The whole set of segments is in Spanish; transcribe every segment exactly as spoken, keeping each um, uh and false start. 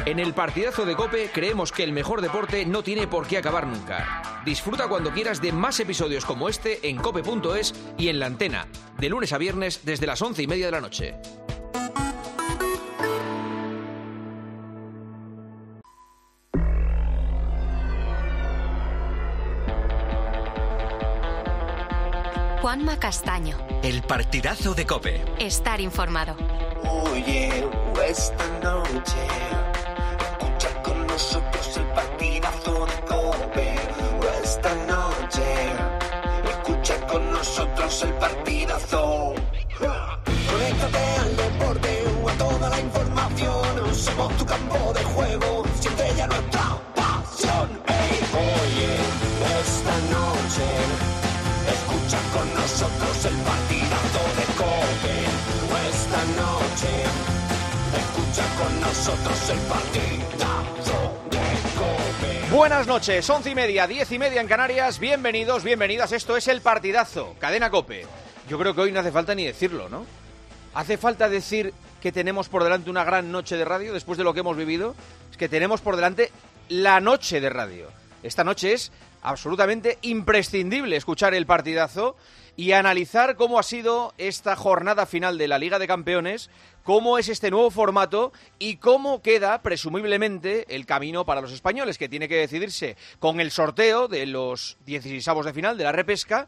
En el partidazo de COPE creemos que el mejor deporte no tiene por qué acabar nunca. Disfruta cuando quieras de más episodios como este en cope punto es y en La Antena, de lunes a viernes desde las once y media de la noche. Juanma Castaño. El partidazo de COPE. Estar informado. Oye, esta noche escucha con nosotros el partidazo de COPE. Esta noche escucha con nosotros el partidazo. Conéctate al deporte o a toda la información. Somos tu campo de juego, siente ya nuestra pasión. Hey, oye, esta noche escucha con nosotros el partidazo de COPE. Esta noche escucha con nosotros el partidazo de COPE. Buenas noches, once y media, diez y media en Canarias. Bienvenidos, bienvenidas. Esto es el partidazo, Cadena COPE. Yo creo que hoy no hace falta ni decirlo, ¿no? Hace falta decir que tenemos por delante una gran noche de radio después de lo que hemos vivido. Es que tenemos por delante la noche de radio. Esta noche es absolutamente imprescindible escuchar el partidazo y analizar cómo ha sido esta jornada final de la Liga de Campeones, cómo es este nuevo formato y cómo queda, presumiblemente, el camino para los españoles, que tiene que decidirse con el sorteo de los dieciseisavos de final de la repesca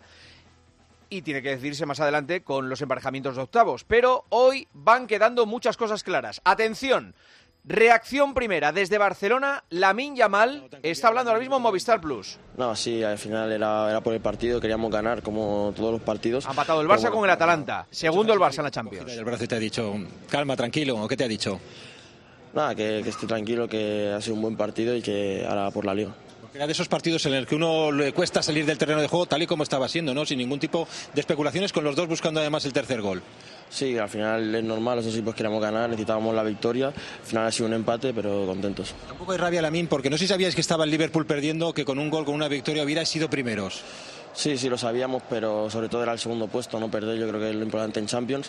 y tiene que decidirse más adelante con los emparejamientos de octavos. Pero hoy van quedando muchas cosas claras. ¡Atención! Reacción primera, desde Barcelona, Lamine Yamal está hablando ahora mismo en Movistar Plus. No, sí, al final era, era por el partido, queríamos ganar como todos los partidos. Ha empatado el Barça con el Atalanta, segundo el Barça en la Champions. El brazo te ha dicho, calma, tranquilo, ¿o qué te ha dicho? Nada, que, que estoy tranquilo, que ha sido un buen partido y que ahora por la Liga. Era de esos partidos en el que uno le cuesta salir del terreno de juego tal y como estaba siendo, ¿no? Sin ningún tipo de especulaciones, con los dos buscando además el tercer gol. Sí, al final es normal, esos equipos queríamos ganar, necesitábamos la victoria. Al final ha sido un empate, pero contentos. Tampoco hay rabia, Lamine, porque no sé si sabíais que estaba el Liverpool perdiendo, que con un gol, con una victoria hubiera sido primeros. Sí, sí, lo sabíamos, pero sobre todo era el segundo puesto, no perder, yo creo que es lo importante en Champions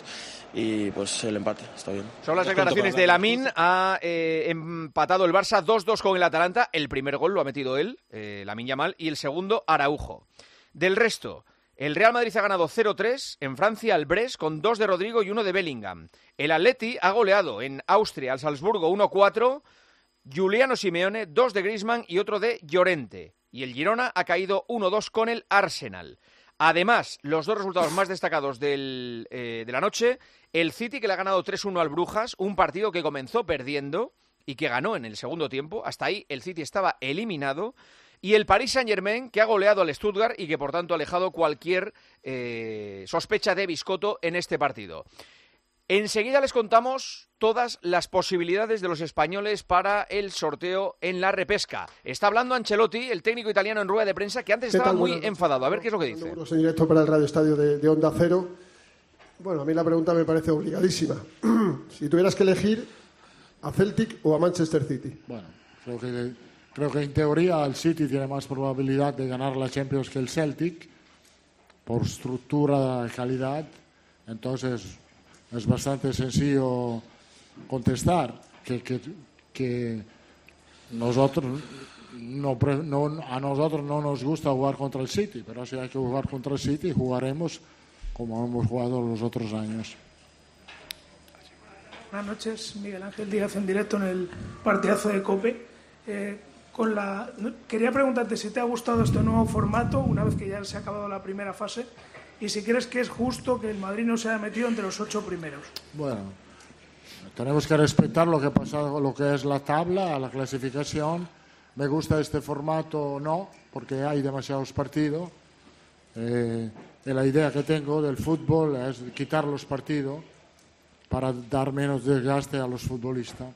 y pues el empate, está bien. Son las declaraciones de Lamine, ha eh, empatado el Barça dos dos con el Atalanta, el primer gol lo ha metido él, eh, Lamine Yamal, y el segundo Araujo. Del resto, el Real Madrid ha ganado cero tres en Francia al Brest con dos de Rodrigo y uno de Bellingham. El Atleti ha goleado en Austria al Salzburgo uno cuatro, Giuliano Simeone, dos de Griezmann y otro de Llorente. Y el Girona ha caído uno dos con el Arsenal. Además, los dos resultados más destacados del, eh, de la noche, el City que le ha ganado tres uno al Brujas, un partido que comenzó perdiendo y que ganó en el segundo tiempo. Hasta ahí el City estaba eliminado. Y el Paris Saint-Germain que ha goleado al Stuttgart y que por tanto ha alejado cualquier eh, sospecha de Biscotto en este partido. Enseguida les contamos todas las posibilidades de los españoles para el sorteo en la repesca. Está hablando Ancelotti, el técnico italiano, en rueda de prensa, que antes estaba muy enfadado. A ver qué es lo que dice. En directo para el Radio Estadio de, de Onda Cero. Bueno, a mí la pregunta me parece obligadísima. Si tuvieras que elegir a Celtic o a Manchester City. Bueno, creo que, creo que en teoría el City tiene más probabilidad de ganar la Champions que el Celtic, por estructura y calidad. Entonces es bastante sencillo contestar que, que, que nosotros no, no, a nosotros no nos gusta jugar contra el City, pero si hay que jugar contra el City jugaremos como hemos jugado los otros años. Buenas noches, Miguel Ángel Díaz en directo en el partidazo de COPE. Eh, con la... Quería preguntarte si te ha gustado este nuevo formato una vez que ya se ha acabado la primera fase. Y si crees que es justo que el Madrid no se haya metido entre los ocho primeros. Bueno, tenemos que respetar lo que ha pasado, lo que es la tabla, la clasificación. Me gusta este formato, no, porque hay demasiados partidos. Eh, y la idea que tengo del fútbol es quitar los partidos para dar menos desgaste a los futbolistas.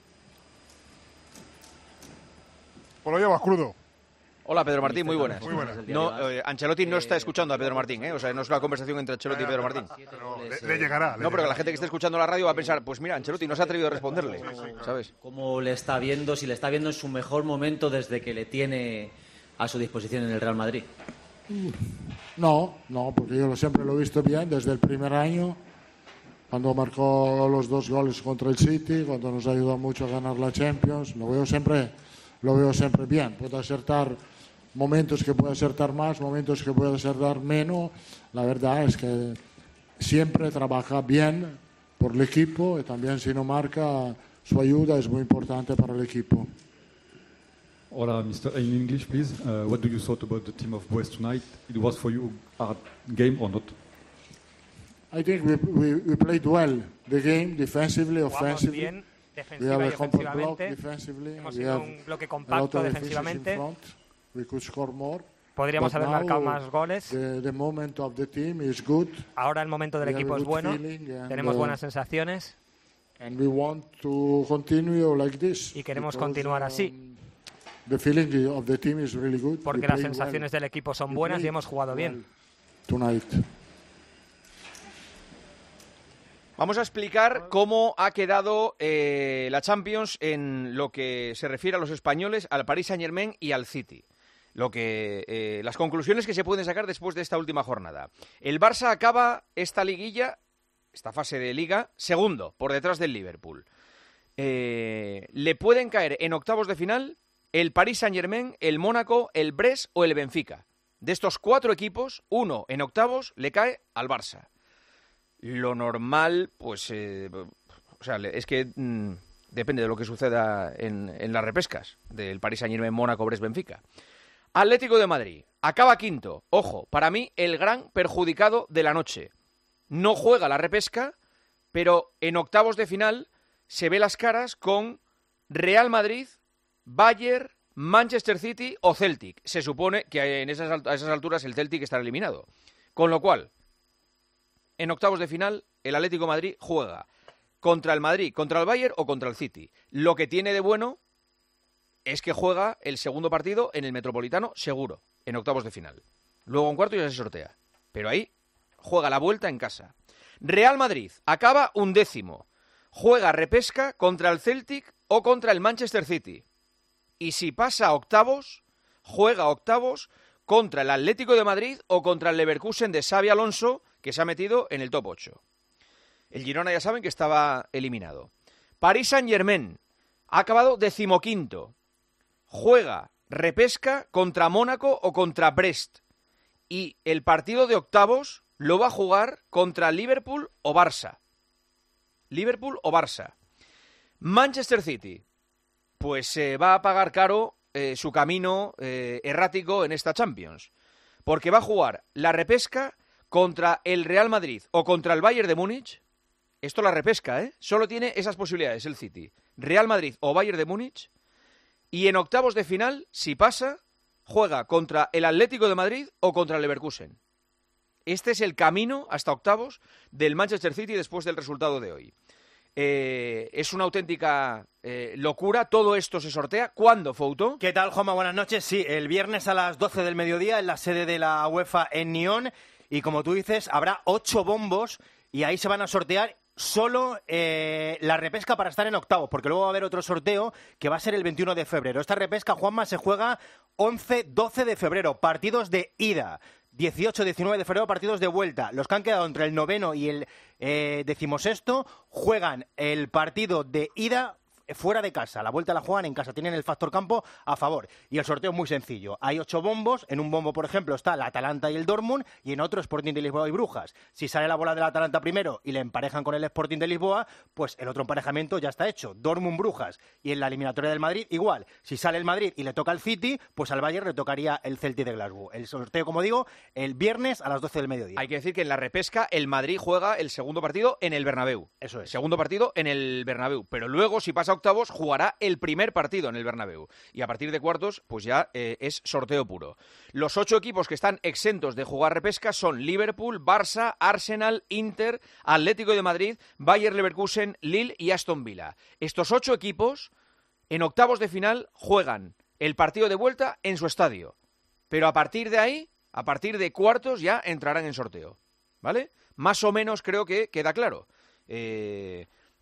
Pues lo llevas crudo. Hola, Pedro Martín, muy buenas. Muy buenas. No, eh, Ancelotti no está escuchando a Pedro Martín, ¿eh? O sea, no es una conversación entre Ancelotti y Pedro Martín. Pero le, le llegará. Le no, pero llegará. la gente que esté escuchando la radio va a pensar, pues mira, Ancelotti no se ha atrevido a responderle, ¿sabes? ¿Cómo le está viendo, si le está viendo en su mejor momento desde que le tiene a su disposición en el Real Madrid? No, no, porque yo siempre lo he visto bien desde el primer año cuando marcó los dos goles contra el City, cuando nos ayudó mucho a ganar la Champions. Lo veo siempre, lo veo siempre bien. Puede acertar momentos que puede acertar más, momentos que puede acertar menos. La verdad es que siempre trabaja bien por el equipo y también si no marca, su ayuda es muy importante para el equipo. Hola, mister In English, please. Uh, what do you thought about the team of Brest tonight? It was for you a hard game or not? I think we, we, we played well the game, defensively, Jugamos offensively. bien, We defensiva have y a compact block ofensivamente. defensively. Hemos We sido have un bloque a lot compacto of efficiency in defensivamente. front. We could score more. Podríamos But haber now marcado más goles. The, the moment of the team is good. Ahora el momento del We have equipo a es good bueno. feeling and, Tenemos uh, buenas sensaciones And we want to continue like this. y queremos because, continuar um, así. The feeling of the team is really good. Porque We las played sensaciones well. del equipo son We buenas y played hemos jugado bien. well Tonight. Vamos a explicar cómo ha quedado eh, la Champions en lo que se refiere a los españoles, al Paris Saint-Germain y al City. Lo que, eh, las conclusiones que se pueden sacar después de esta última jornada. El Barça acaba esta liguilla, esta fase de liga, segundo, por detrás del Liverpool. Eh, le pueden caer en octavos de final el Paris Saint-Germain, el Mónaco, el Brest o el Benfica. De estos cuatro equipos, uno en octavos le cae al Barça. Lo normal, pues, eh, o sea, es que mmm, depende de lo que suceda en, en las repescas del Paris Saint-Germain, Mónaco, Brest, Benfica. Atlético de Madrid, acaba quinto. Ojo, para mí el gran perjudicado de la noche. No juega la repesca, pero en octavos de final se ve las caras con Real Madrid, Bayern, Manchester City o Celtic. Se supone que en esas, a esas alturas el Celtic estará eliminado. Con lo cual, en octavos de final, el Atlético de Madrid juega contra el Madrid, contra el Bayern o contra el City. Lo que tiene de bueno es que juega el segundo partido en el Metropolitano seguro, en octavos de final. Luego en cuarto ya se sortea. Pero ahí juega la vuelta en casa. Real Madrid acaba undécimo. Juega repesca contra el Celtic o contra el Manchester City. Y si pasa a octavos, juega octavos contra el Atlético de Madrid o contra el Leverkusen de Xabi Alonso, que se ha metido en el top ocho. El Girona ya saben que estaba eliminado. Paris Saint-Germain ha acabado decimoquinto. Juega repesca contra Mónaco o contra Brest. Y el partido de octavos lo va a jugar contra Liverpool o Barça. Liverpool o Barça. Manchester City, pues se eh, va a pagar caro eh, su camino eh, errático en esta Champions. Porque va a jugar la repesca contra el Real Madrid o contra el Bayern de Múnich. Esto la repesca, ¿eh? Solo tiene esas posibilidades el City. Real Madrid o Bayern de Múnich. Y en octavos de final, si pasa, juega contra el Atlético de Madrid o contra el Leverkusen. Este es el camino hasta octavos del Manchester City después del resultado de hoy. Eh, es una auténtica eh, locura. Todo esto se sortea. ¿Cuándo, Fouto? ¿Qué tal, Juanma? Buenas noches. Sí, el viernes a las doce del mediodía en la sede de la UEFA en Nyon. Y como tú dices, habrá ocho bombos y ahí se van a sortear solo eh, la repesca para estar en octavos, porque luego va a haber otro sorteo que va a ser el veintiuno de febrero. Esta repesca, Juanma, se juega once doce de febrero, partidos de ida. dieciocho diecinueve de febrero, partidos de vuelta. Los que han quedado entre el noveno y el eh, decimosexto juegan el partido de ida fuera de casa. La vuelta la juegan en casa. Tienen el factor campo a favor. Y el sorteo es muy sencillo. Hay ocho bombos. En un bombo, por ejemplo, está la Atalanta y el Dortmund. Y en otro, Sporting de Lisboa y Brujas. Si sale la bola de la Atalanta primero y le emparejan con el Sporting de Lisboa, pues el otro emparejamiento ya está hecho. Dortmund-Brujas. Y en la eliminatoria del Madrid, igual. Si sale el Madrid y le toca el City, pues al Bayern le tocaría el Celtic de Glasgow. El sorteo, como digo, el viernes a las doce del mediodía. Hay que decir que en la repesca el Madrid juega el segundo partido en el Bernabéu. Eso es. Segundo partido en el Bernabéu. Pero luego, si pasa a octavos, jugará el primer partido en el Bernabéu. Y a partir de cuartos, pues ya eh, es sorteo puro. Los ocho equipos que están exentos de jugar repesca son Liverpool, Barça, Arsenal, Inter, Atlético de Madrid, Bayer Leverkusen, Lille y Aston Villa. Estos ocho equipos, en octavos de final, juegan el partido de vuelta en su estadio. Pero a partir de ahí, a partir de cuartos, ya entrarán en sorteo. ¿Vale? Más o menos creo que queda claro. Eh...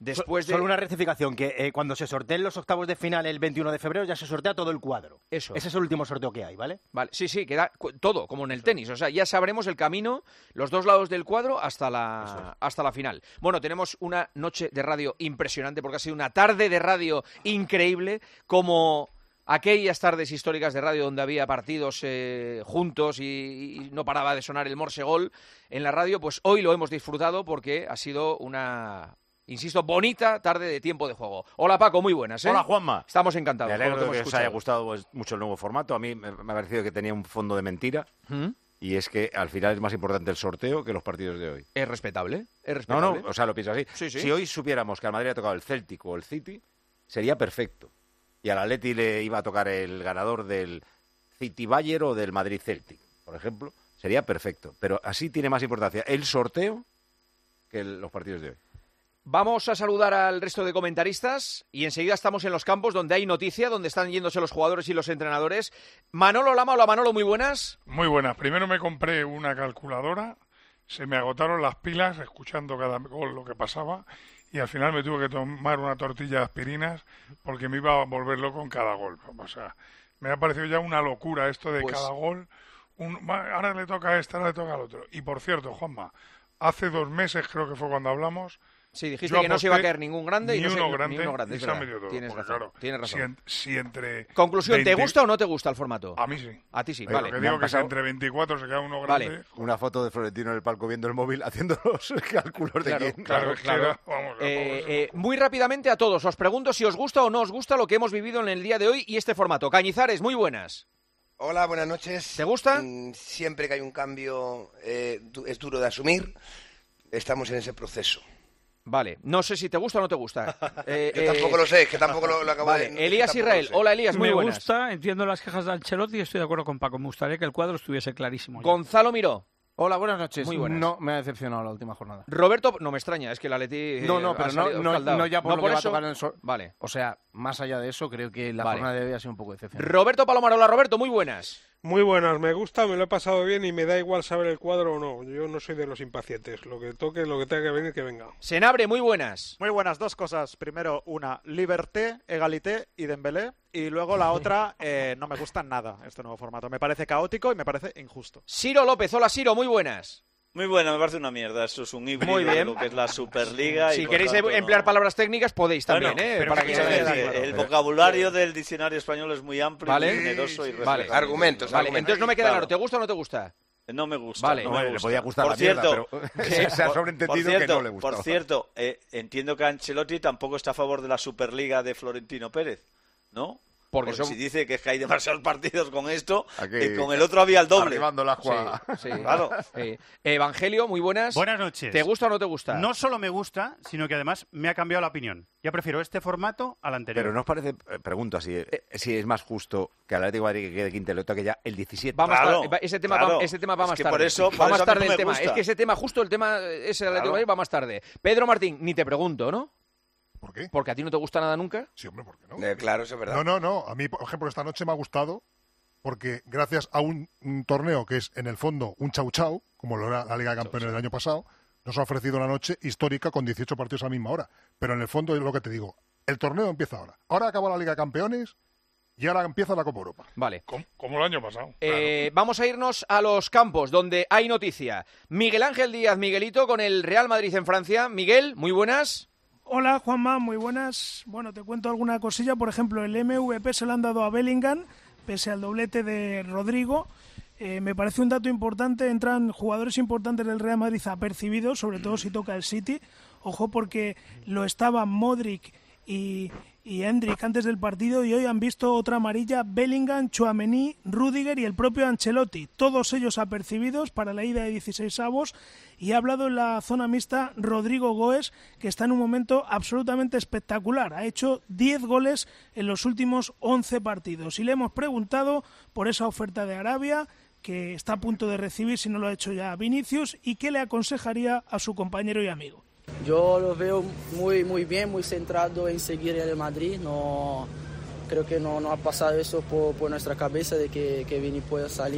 Después de... Solo una rectificación, que eh, cuando se sorteen los octavos de final el veintiuno de febrero ya se sortea todo el cuadro. Eso. Ese es el último sorteo que hay, ¿vale? Vale, sí, sí, queda cu- todo, como en el tenis. O sea, ya sabremos el camino, los dos lados del cuadro hasta la, hasta la final. Bueno, tenemos una noche de radio impresionante porque ha sido una tarde de radio increíble, como aquellas tardes históricas de radio donde había partidos eh, juntos y, y no paraba de sonar el Morse Gol en la radio. Pues hoy lo hemos disfrutado porque ha sido una... Insisto, bonita tarde de tiempo de juego. Hola Paco, muy buenas, ¿eh? Hola Juanma. Estamos encantados. Me alegro con lo de que que hemos os haya escuchado. gustado pues, mucho el nuevo formato. A mí me, me ha parecido que tenía un fondo de mentira. ¿Mm? Y es que al final es más importante el sorteo que los partidos de hoy. Es respetable, es No, respetable. no, o sea, lo pienso así. Sí, sí. Si hoy supiéramos que al Madrid ha tocado el Celtic o el City, sería perfecto. Y al Atleti le iba a tocar el ganador del City Bayern o del Madrid Celtic, por ejemplo, sería perfecto. Pero así tiene más importancia el sorteo que el- los partidos de hoy. Vamos a saludar al resto de comentaristas y enseguida estamos en los campos donde hay noticia, donde están yéndose los jugadores y los entrenadores. Manolo Lama, hola Manolo, muy buenas. Muy buenas. Primero me compré una calculadora, se me agotaron las pilas escuchando cada gol lo que pasaba y al final me tuve que tomar una tortilla de aspirinas porque me iba a volver loco en cada gol. O sea, me ha parecido ya una locura esto de Pues- cada gol. Un, va, ahora le toca a este, ahora le toca al otro. Y por cierto, Juanma, hace dos meses creo que fue cuando hablamos. Sí, dijiste yo que no se iba a aposté caer ningún grande y ni no se- uno ni grande uno grande, y es se ha verdad. metido todo. Tienes Porque, razón, claro, tienes razón. Si, en- si entre Conclusión, ¿te veinte gusta o no te gusta el formato? A mí sí. A ti sí, Pero vale. que Me digo han que si pasado- entre veinticuatro se queda uno Vale. grande. Una foto de Florentino en el palco viendo el móvil haciendo los cálculos de Claro, quién. Claro, es que claro. era- vamos, era Eh, todo eh, muy rápidamente a todos, os pregunto si os gusta o no os gusta lo que hemos vivido en el día de hoy y este formato. Cañizares, muy buenas. Hola, buenas noches. ¿Te gusta? Mm, Siempre que hay un cambio eh, du- es duro de asumir. Estamos en ese proceso. Vale, no sé si te gusta o no te gusta. Eh, Yo eh, tampoco lo sé, es que tampoco lo, lo acabo Vale, de... Elías tampoco Israel. lo sé. Hola Elías, muy Me buenas. gusta, entiendo las quejas de Ancelotti y estoy de acuerdo con Paco. Me gustaría que el cuadro estuviese clarísimo. ya. Gonzalo Miró. Hola, buenas noches. Muy buenas. No, me ha decepcionado la última jornada. Roberto, no me extraña, es que el Atleti... eh, No, no, ha pero no, salido no, escaldado. no ya por No lo que va a eso- tocar en el sol. Vale. O sea, más allá de eso, creo que la Vale. jornada de hoy ha sido un poco decepcionante. Roberto Palomarola, Roberto, muy buenas. Muy buenas, me gusta, me lo he pasado bien y me da igual saber el cuadro o no. Yo no soy de los impacientes. Lo que toque, lo que tenga que venir, que venga. Senabre, muy buenas. Muy buenas, dos cosas. Primero, una, Liberté, Egalité y Dembélé. Y luego la otra, eh, no me gusta nada este nuevo formato. Me parece caótico y me parece injusto. Ciro López, hola Ciro, muy buenas. Muy bueno, me parece una mierda. Eso es un híbrido Muy bien. de lo que es la Superliga. y Si por queréis tanto, emplear no. palabras técnicas, podéis también, Bueno, ¿eh? pero Para ¿qué que quiero se vea decir? claro. El vocabulario del diccionario español es muy amplio, Vale. muy generoso y Vale. respetable. Argumentos, Vale, argumentos. entonces no me queda claro, Claro. ¿te gusta o no te gusta? No me gusta. Vale. no No, me le gusta. podía gustar por la mierda, cierto, pero se ha por- sobreentendido por cierto, que no le gustaba. Por cierto, eh, entiendo que Ancelotti tampoco está a favor de la Superliga de Florentino Pérez, ¿no? Porque Porque son- si dice que, es que hay demasiados partidos con esto, Aquí, eh, con el otro había el doble. arribando la jugada. Sí, Claro. Eh, Evangelio, muy buenas. Buenas noches. ¿Te gusta o no te gusta? No solo me gusta, sino que además me ha cambiado la opinión. Ya prefiero este formato al anterior. Pero ¿no os parece, eh, pregunto así, eh, si es más justo que al Atlético de Madrid que quede quinto y le toque ya el diecisiete? Va más Claro, tarde, va- ese tema, claro. va, ese tema va Es más que tarde. por eso- va por más eso a mí tarde no el me tema. gusta. Es que ese tema, justo el tema, ese del Atlético de Claro. Madrid va más tarde. Pedro Martín, ni te pregunto, ¿no? ¿Por qué? Porque a ti no te gusta nada nunca. Sí, hombre, ¿por qué no? Eh, claro, eso es verdad. No, no, no. A mí, por ejemplo, esta noche me ha gustado porque gracias a un, un torneo que es, en el fondo, un chau chau, como lo era la Liga de Campeones del año pasado, nos ha ofrecido una noche histórica con dieciocho partidos a la misma hora. Pero en el fondo es lo que te digo. El torneo empieza ahora. Ahora acaba la Liga de Campeones y ahora empieza la Copa Europa. Vale. Como, como el año pasado. Eh, Vamos a irnos a los campos donde hay noticia. Miguel Ángel Díaz, Miguelito, con el Real Madrid en Francia. Miguel, muy buenas. Hola Juanma, muy buenas. Bueno, te cuento alguna cosilla. Por ejemplo, el M V P se lo han dado a Bellingham, pese al doblete de Rodrigo. Eh, me parece un dato importante. Entran jugadores importantes del Real Madrid apercibidos, sobre todo si toca el City. Ojo, porque lo estaban Modric y, y Endrick antes del partido y hoy han visto otra amarilla: Bellingham, Tchouaméni, Rüdiger y el propio Ancelotti. Todos ellos apercibidos para la ida de dieciseisavos. Y ha hablado en la zona mixta Rodrigo Goes, que está en un momento absolutamente espectacular. Ha hecho diez goles en los últimos once partidos. Y le hemos preguntado por esa oferta de Arabia, que está a punto de recibir, si no lo ha hecho ya, Vinicius, y qué le aconsejaría a su compañero y amigo. Yo lo veo muy, muy bien, muy centrado en seguir el Madrid. No, creo que no, no ha pasado eso por, por nuestra cabeza de que, que Vini pueda salir.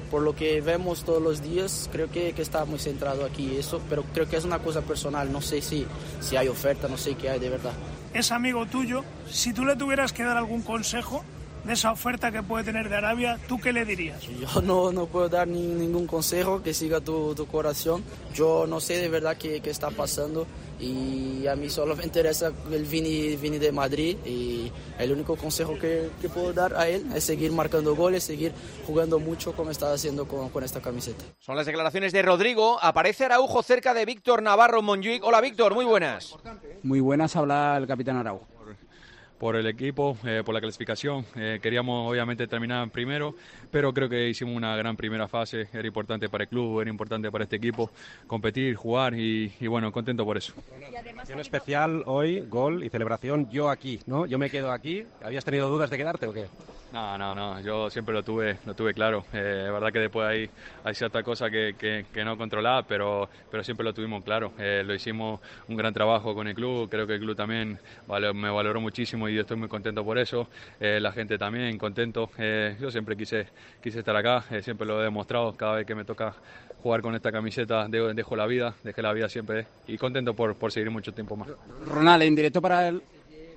por lo que vemos todos los días, creo que, que está muy centrado aquí eso, pero creo que es una cosa personal, no sé si, si hay oferta, no sé qué hay de verdad. Es amigo tuyo, si tú le tuvieras que dar algún consejo de esa oferta que puede tener de Arabia, ¿tú qué le dirías? Yo no, no puedo dar ni, ningún consejo, que siga tu, tu corazón. Yo no sé de verdad qué, qué está pasando y a mí solo me interesa el Vini, Vini de Madrid y el único consejo que, que puedo dar a él es seguir marcando goles, seguir jugando mucho como está haciendo con, con esta camiseta. Son las declaraciones de Rodrigo. Aparece Araujo cerca de Víctor Navarro en Montjuic. Hola Víctor, muy buenas. Muy buenas, habla el capitán Araujo. Por el equipo, eh, por la clasificación. Eh, queríamos obviamente terminar primero, pero creo que hicimos una gran primera fase. Era importante para el club, era importante para este equipo competir, jugar y, y bueno, contento por eso. En especial hoy, gol y celebración, yo aquí, ¿no? Yo me quedo aquí. ¿Habías tenido dudas de quedarte o qué? No, no, no, yo siempre lo tuve, lo tuve claro. Eh, es verdad que después hay, hay cierta cosa que, que, que no controlaba, pero, pero siempre lo tuvimos claro. Eh, lo hicimos un gran trabajo con el club, creo que el club también vale, me valoró muchísimo y yo estoy muy contento por eso. Eh, la gente también, contento. Eh, yo siempre quise, quise estar acá, eh, siempre lo he demostrado. Cada vez que me toca jugar con esta camiseta dejo, dejo la vida, dejé la vida siempre y contento por, por seguir mucho tiempo más. Ronald, en directo para el...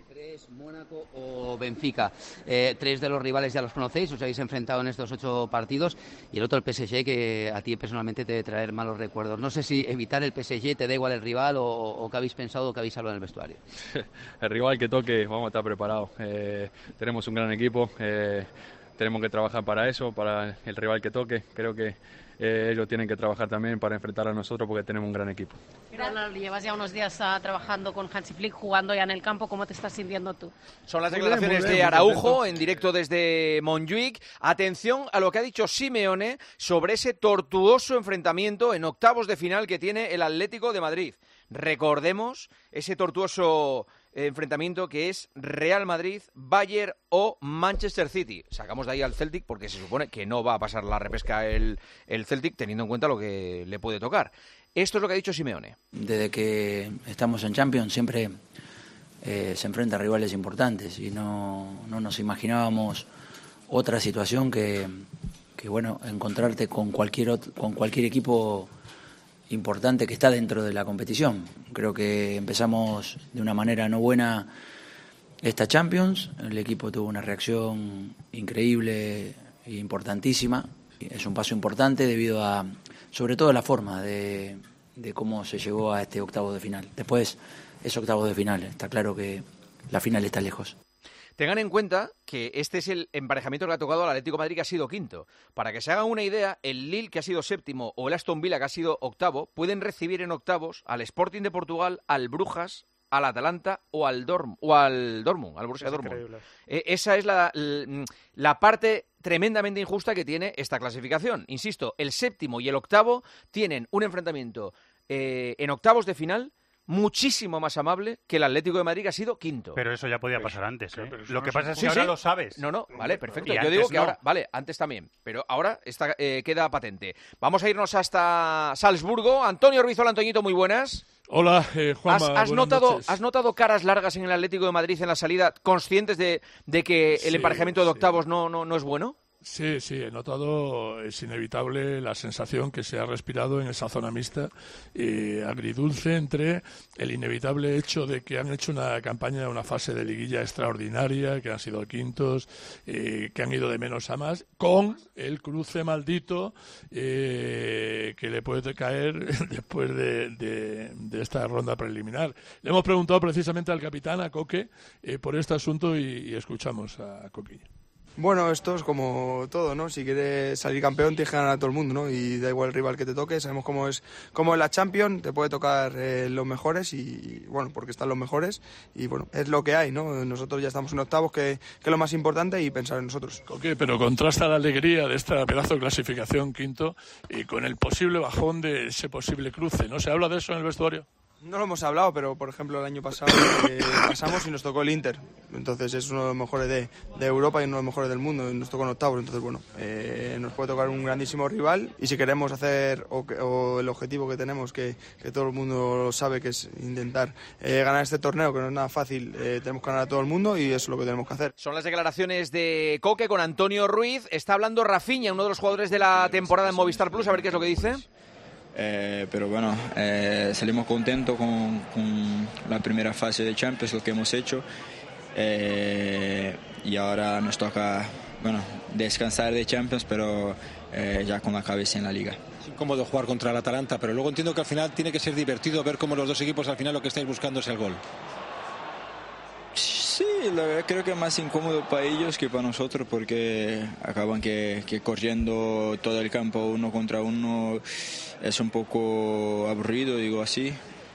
Mónaco o Benfica. Eh, tres de los rivales ya los conocéis, os habéis enfrentado en estos ocho partidos y el otro el P S G, que a ti personalmente te debe traer malos recuerdos. No sé si evitar el P S G te da igual el rival o, o qué habéis pensado o qué habéis hablado en el vestuario. El rival que toque, vamos a estar preparados. Eh, tenemos un gran equipo, eh, tenemos que trabajar para eso, para el rival que toque. Creo que eh, ellos tienen que trabajar también para enfrentar a nosotros porque tenemos un gran equipo. Ronald, llevas ya unos días uh, trabajando con Hansi Flick, jugando ya en el campo. ¿Cómo te estás sintiendo tú? Son las declaraciones de Araujo en directo desde Montjuic. Atención a lo que ha dicho Simeone sobre ese tortuoso enfrentamiento en octavos de final que tiene el Atlético de Madrid. Recordemos ese tortuoso enfrentamiento que es Real Madrid, Bayern o Manchester City. Sacamos de ahí al Celtic porque se supone que no va a pasar la repesca el, el Celtic, teniendo en cuenta lo que le puede tocar. Esto es lo que ha dicho Simeone. Desde que estamos en Champions siempre eh, se enfrenta a rivales importantes y no, no nos imaginábamos otra situación que, que bueno, encontrarte con cualquier, otro, con cualquier equipo importante que está dentro de la competición. Creo que empezamos de una manera no buena esta Champions, el equipo tuvo una reacción increíble e importantísima. Es un paso importante debido a, sobre todo, la forma de, de cómo se llegó a este octavo de final. Después es octavo de final, está claro que la final está lejos. Tengan en cuenta que este es el emparejamiento que le ha tocado al Atlético de Madrid, que ha sido quinto. Para que se hagan una idea, el Lille, que ha sido séptimo, o el Aston Villa, que ha sido octavo, pueden recibir en octavos al Sporting de Portugal, al Brujas, al Atalanta o al Dorm o al Dortmund, al Borussia Dortmund. Eh, esa es la, la, la parte tremendamente injusta que tiene esta clasificación. Insisto, el séptimo y el octavo tienen un enfrentamiento eh, en octavos de final muchísimo más amable que el Atlético de Madrid, que ha sido quinto. Pero eso ya podía pasar antes, ¿eh? Pero Lo que no pasa es- es que Sí, ahora sí. lo sabes. No, no, vale, perfecto. Y Yo antes digo que no. ahora, vale, antes también, pero ahora está, eh, queda patente. Vamos a irnos hasta Salzburgo. Antonio Ruiz, hola Antoñito, muy buenas. Hola, eh, Juanma, ¿Has, has buenas notado, noches. ¿Has notado caras largas en el Atlético de Madrid en la salida, conscientes de, de que el Sí, emparejamiento de sí. octavos no, no, no es bueno? Sí, sí, he notado, es inevitable la sensación que se ha respirado en esa zona mixta, eh, agridulce entre el inevitable hecho de que han hecho una campaña, una fase de liguilla extraordinaria, que han sido quintos, eh, que han ido de menos a más, con el cruce maldito eh, que le puede caer después de, de- de esta ronda preliminar. Le hemos preguntado precisamente al capitán, a Coque, eh, por este asunto y, y escuchamos a Coquillo. Bueno, esto es como todo, ¿no? Si quieres salir campeón tienes que ganar a todo el mundo, ¿no? Y da igual el rival que te toque, sabemos cómo es cómo es la Champions, te puede tocar eh, los mejores y, bueno, porque están los mejores y, bueno, es lo que hay, ¿no? Nosotros ya estamos en octavos, que, que es lo más importante y pensar en nosotros. Ok, pero contrasta la alegría de esta pedazo de clasificación quinto y con el posible bajón de ese posible cruce, ¿no? ¿Se habla de eso en el vestuario? No lo hemos hablado, pero por ejemplo el año pasado eh, pasamos y nos tocó el Inter. Entonces es uno de los mejores de, de Europa y uno de los mejores del mundo. Y nos tocó en octavos. Entonces, bueno, eh, nos puede tocar un grandísimo rival. Y si queremos hacer, o, que, o el objetivo que tenemos, que, que todo el mundo lo sabe, que es intentar eh, ganar este torneo, que no es nada fácil, eh, tenemos que ganar a todo el mundo y eso es lo que tenemos que hacer. Son las declaraciones de Coque con Antonio Ruiz. Está hablando Rafinha, uno de los jugadores de la temporada en Movistar Plus. A ver qué es lo que dice. Eh, pero bueno, eh, salimos contentos con, con la primera fase de Champions, lo que hemos hecho, eh, y ahora nos toca, bueno, descansar de Champions, pero eh, ya con la cabeza en la Liga. Es incómodo jugar contra el Atalanta, pero luego entiendo que al final tiene que ser divertido ver cómo los dos equipos al final lo que estáis buscando es el gol. Sí, la verdad creo que es más incómodo para ellos que para nosotros, porque acaban que, que corriendo todo el campo uno contra uno es un poco aburrido, digo así,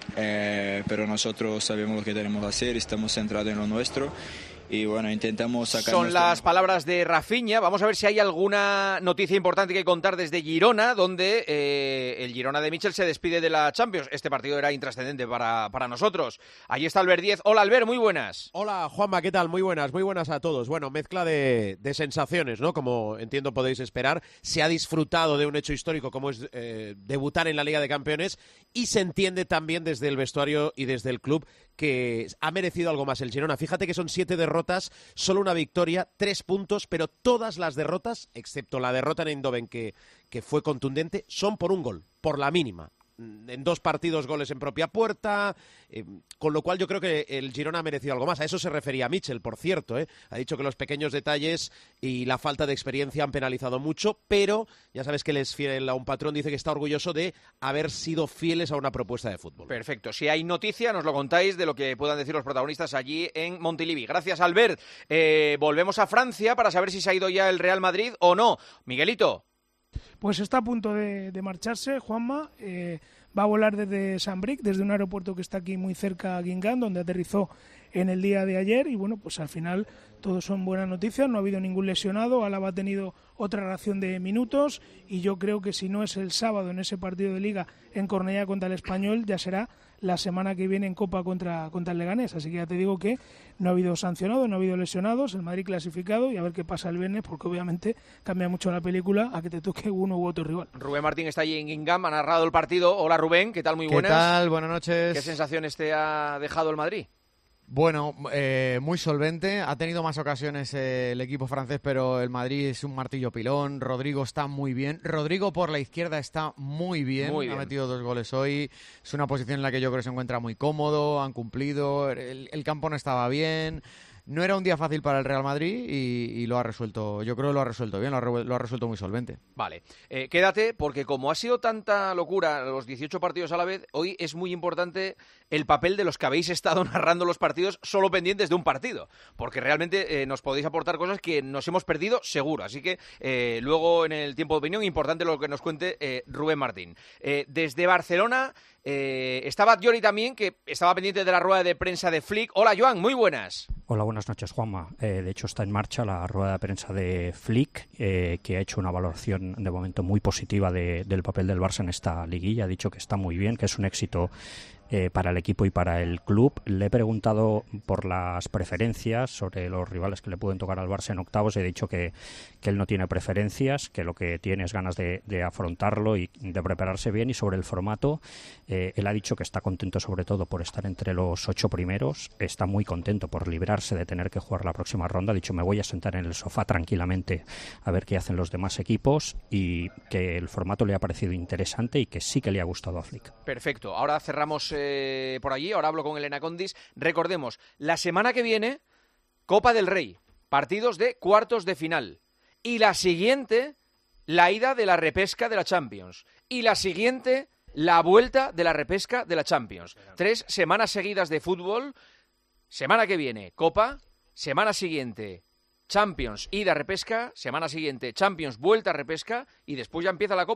eh, pero nosotros sabemos lo que tenemos que hacer, estamos centrados en lo nuestro. Y bueno, intentamos sacar. Son las palabras de Rafinha. Vamos a ver si hay alguna noticia importante que contar desde Girona, donde eh, el Girona de Michel se despide de la Champions. Este partido era intrascendente para, para nosotros. Ahí está Albert Díez. Hola, Albert, muy buenas. Hola, Juanma, ¿qué tal? Muy buenas, muy buenas a todos. Bueno, mezcla de, de sensaciones, ¿no? Como entiendo podéis esperar. Se ha disfrutado de un hecho histórico como es eh, debutar en la Liga de Campeones, y se entiende también desde el vestuario y desde el club que ha merecido algo más el Girona. Fíjate que son siete derrotas, solo una victoria, tres puntos, pero todas las derrotas, excepto la derrota en Eindhoven, que, que fue contundente, son por un gol, por la mínima. En dos partidos goles en propia puerta, eh, con lo cual yo creo que el Girona ha merecido algo más. A eso se refería Michel, por cierto, ¿eh? Ha dicho que los pequeños detalles y la falta de experiencia han penalizado mucho, pero ya sabes que él es fiel a un patrón, dice que está orgulloso de haber sido fieles a una propuesta de fútbol. Perfecto, si hay noticia nos lo contáis de lo que puedan decir los protagonistas allí en Montilivi. Gracias, Albert. Eh, volvemos a Francia para saber si se ha ido ya el Real Madrid o no. Miguelito. Pues está a punto de, de marcharse, Juanma. Eh, va a volar desde Saint-Brieuc, desde un aeropuerto que está aquí muy cerca a Guingamp, donde aterrizó en el día de ayer. Y bueno, pues al final todo son buenas noticias. No ha habido ningún lesionado. Álava ha tenido otra ración de minutos. Y yo creo que si no es el sábado en ese partido de Liga en Cornellá contra el Español, ya será la semana que viene en Copa contra, contra el Leganés. Así que ya te digo que no ha habido sancionados, no ha habido lesionados, el Madrid clasificado, y a ver qué pasa el viernes, porque obviamente cambia mucho la película a que te toque uno u otro rival. Rubén Martín está allí en Guingamp, ha narrado el partido. Hola Rubén, ¿qué tal? Muy buenas. ¿Qué tal? Buenas noches. ¿Qué sensaciones te ha dejado el Madrid? Bueno, eh, muy solvente. Ha tenido más ocasiones eh, el equipo francés, pero el Madrid es un martillo pilón. Rodrigo está muy bien. Rodrigo por la izquierda está muy bien. Muy bien. Ha metido dos goles hoy. Es una posición en la que yo creo que se encuentra muy cómodo. Han cumplido. El, el campo no estaba bien. No era un día fácil para el Real Madrid y, y lo ha resuelto, yo creo que lo ha resuelto bien, lo ha, lo ha resuelto muy solvente. Vale, eh, quédate, porque como ha sido tanta locura los dieciocho partidos a la vez, hoy es muy importante el papel de los que habéis estado narrando los partidos solo pendientes de un partido, porque realmente eh, nos podéis aportar cosas que nos hemos perdido seguro, así que eh, luego en el tiempo de opinión, importante lo que nos cuente eh, Rubén Martín. Eh, desde Barcelona eh, estaba Johnny también, que estaba pendiente de la rueda de prensa de Flick. Hola Joan, muy buenas. Hola, buenas noches, Juanma. Eh, de hecho, está en marcha la rueda de prensa de Flick, eh, que ha hecho una valoración de momento muy positiva de, del papel del Barça en esta liguilla. Ha dicho que está muy bien, que es un éxito eh, para el equipo y para el club. Le he preguntado por las preferencias sobre los rivales que le pueden tocar al Barça en octavos. He dicho que, que él no tiene preferencias, que lo que tiene es ganas de, de afrontarlo y de prepararse bien. Y sobre el formato, eh, él ha dicho que está contento sobre todo por estar entre los ocho primeros. Está muy contento por librarse de tener que jugar la próxima ronda. Ha dicho, me voy a sentar en el sofá tranquilamente a ver qué hacen los demás equipos, y que el formato le ha parecido interesante y que sí que le ha gustado a Flick. Perfecto. Ahora cerramos eh, por allí. Ahora hablo con Elena Condis. Recordemos, la semana que viene, Copa del Rey, partidos de cuartos de final. Y la siguiente, la ida de la repesca de la Champions. Y la siguiente, la vuelta de la repesca de la Champions. Tres semanas seguidas de fútbol. Semana que viene, Copa. Semana siguiente, Champions, ida, repesca. Semana siguiente, Champions, vuelta, repesca. Y después ya empieza la Copa.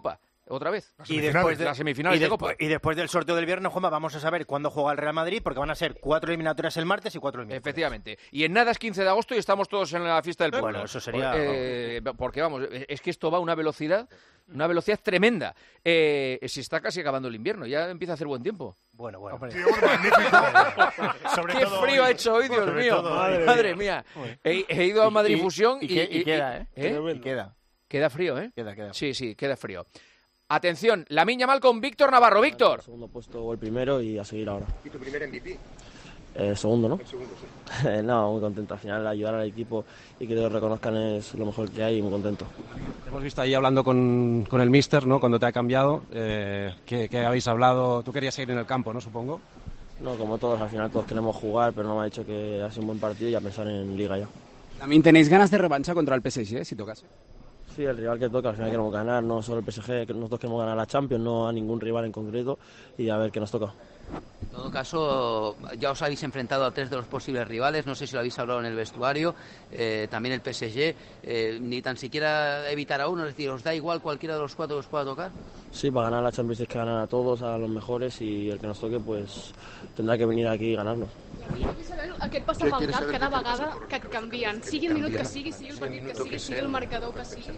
otra vez. Y después, de, las semifinales y, después, de Copa. y después del sorteo del viernes, Juanma, vamos a saber cuándo juega el Real Madrid, porque van a ser cuatro eliminatorias el martes y cuatro el miércoles. Efectivamente. Y en nada es quince de agosto y estamos todos en la fiesta del pueblo. Bueno, eso sería... Eh, porque, vamos, es que esto va a una velocidad, una velocidad tremenda. Eh, se está casi acabando el invierno, ya empieza a hacer buen tiempo. Bueno, bueno. Sí, Sobre Qué frío hoy. ha hecho hoy, Dios Sobre mío. Todo, madre, madre mía. mía. He, he ido a Madrid y, Fusión y, y, y, y queda, ¿eh? ¿eh? Y queda. Queda frío, ¿eh? Queda, queda. Sí, sí, queda frío. Atención, Lamine Yamal con Víctor Navarro. Víctor. El segundo puesto o el primero y a seguir ahora. ¿Y tu primer M V P? Eh, segundo, ¿no? El segundo, sí. No, muy contento. Al final ayudar al equipo y que lo reconozcan es lo mejor que hay y muy contento. Te hemos visto ahí hablando con, con el míster, ¿no? Cuando te ha cambiado. Eh, ¿qué, ¿Qué habéis hablado? Tú querías seguir en el campo, ¿no? Supongo. No, como todos, al final todos queremos jugar, pero no me ha dicho que ha sido un buen partido y a pensar en Liga ya. ¿También tenéis ganas de revancha contra el P S G, si tocase? Sí, el rival que toca, al final queremos ganar, no solo el P S G, que nosotros queremos ganar la Champions, no a ningún rival en concreto y a ver qué nos toca. En todo caso, ya os habéis enfrentado a tres de los posibles rivales, no sé si lo habéis hablado en el vestuario, eh, también el P S G, eh, ni tan siquiera evitar a uno, es decir, ¿os da igual cualquiera de los cuatro que os pueda tocar? Sí, para ganar la Champions hay que ganar a todos, a los mejores, y el que nos toque pues tendrà que venir aquí y ganarnos. Aquest passa amb el cap cada vegada que et canvien, sigui el minut que sigui, sigui el partit que sigui, sigui el marcador que sigui.